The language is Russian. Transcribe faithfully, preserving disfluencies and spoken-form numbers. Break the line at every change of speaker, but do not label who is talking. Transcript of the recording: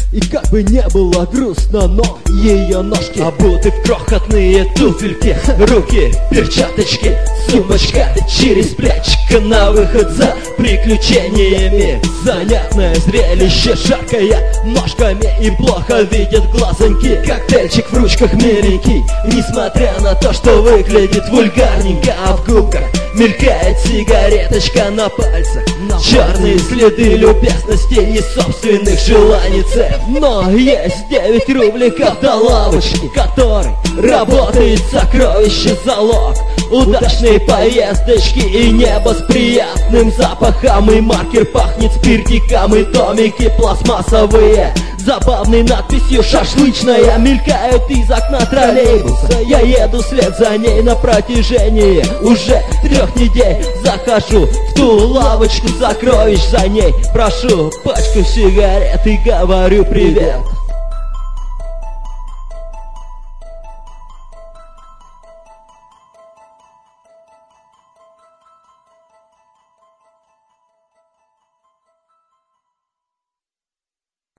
И как бы не было грустно, но ее ножки
обуты в крохотные туфельки, руки, перчаточки, сумочка через плечико на выход за приключениями. Занятное зрелище, шаркая ножками и плохо видят глазоньки. Коктейльчик в ручках миленький, несмотря на то, что выглядит вульгарненько, а в губках мелькает сигареточка на пальцах. Черные следы любезности и собственных желаний. Но есть девять рубликов до лавочки, который работает сокровище залог удачной поездочки и небо с приятным запахом. И маркер пахнет спиртиком, и домики пластмассовые забавной надписью «Шашлычная» мелькают из окна троллейбуса. Я еду вслед за ней на протяжении уже трех недель. Захожу в ту лавочку сокровищ, за ней прошу пачку сигарет и говорю привет.